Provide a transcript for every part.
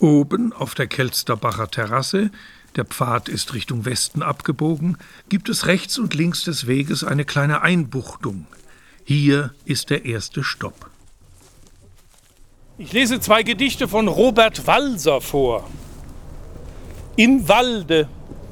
Oben auf der Kelsterbacher Terrasse, der Pfad ist Richtung Westen abgebogen, gibt es rechts und links des Weges eine kleine Einbuchtung. Hier ist der erste Stopp. Ich lese 2 Gedichte von Robert Walser vor. Im Walde.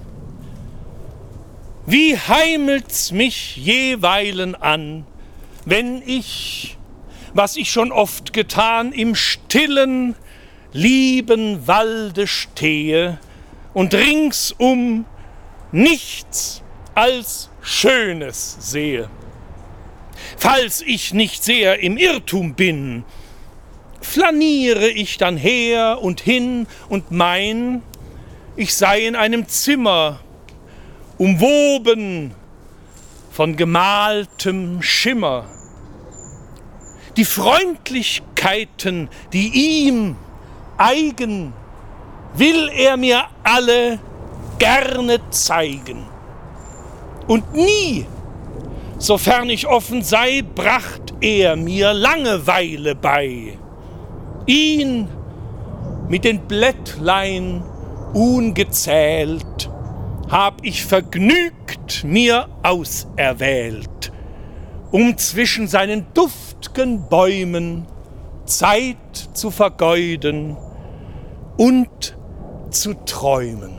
Wie heimelt's mich jeweilen an, wenn ich, was ich schon oft getan, im stillen, lieben Walde stehe und ringsum nichts als Schönes sehe. Falls ich nicht sehr im Irrtum bin, flaniere ich dann her und hin und mein, ich sei in einem Zimmer, umwoben von gemaltem Schimmer. Die Freundlichkeiten, die ihm eigen, will er mir alle gerne zeigen. Und nie, sofern ich offen sei, bracht er mir Langeweile bei. Ihn mit den Blättlein ungezählt hab ich vergnügt mir auserwählt, um zwischen seinen duft'gen Bäumen Zeit zu vergeuden und zu träumen.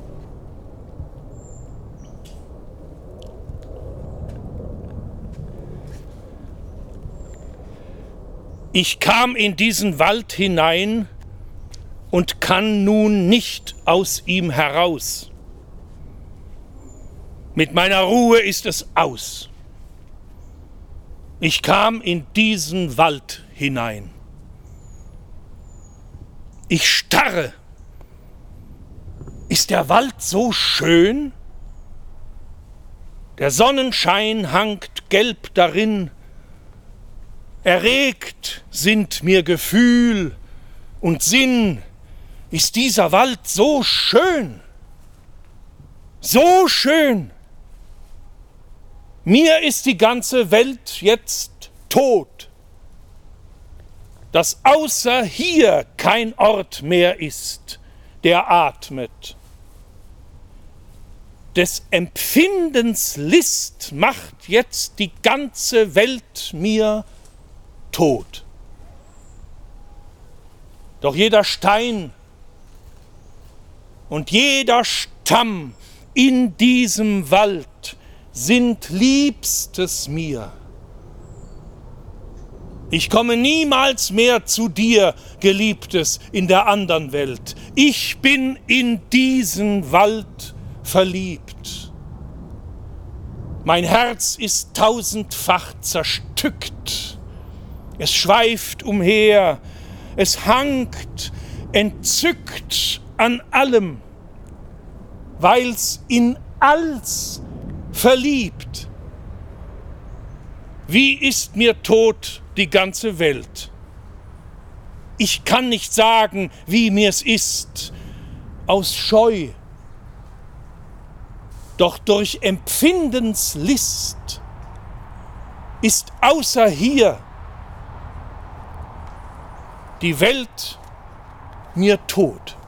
Ich kam in diesen Wald hinein und kann nun nicht aus ihm heraus. Mit meiner Ruhe ist es aus. Ich kam in diesen Wald hinein. Ich starre. Ist der Wald so schön? Der Sonnenschein hangt gelb darin. Erregt sind mir Gefühl und Sinn. Ist dieser Wald so schön? So schön! Mir ist die ganze Welt jetzt tot, dass außer hier kein Ort mehr ist, der atmet. Des Empfindens List macht jetzt die ganze Welt mir tot. Doch jeder Stein und jeder Stamm in diesem Wald sind Liebstes mir. Ich komme niemals mehr zu dir, Geliebtes, in der andern Welt. Ich bin in diesen Wald verliebt. Mein Herz ist tausendfach zerstückt. Es schweift umher, es hangt entzückt an allem, weil's in alls verliebt. Wie ist mir tot die ganze Welt? Ich kann nicht sagen, wie mir's ist, aus Scheu. Doch durch Empfindens List ist außer hier die Welt mir tot.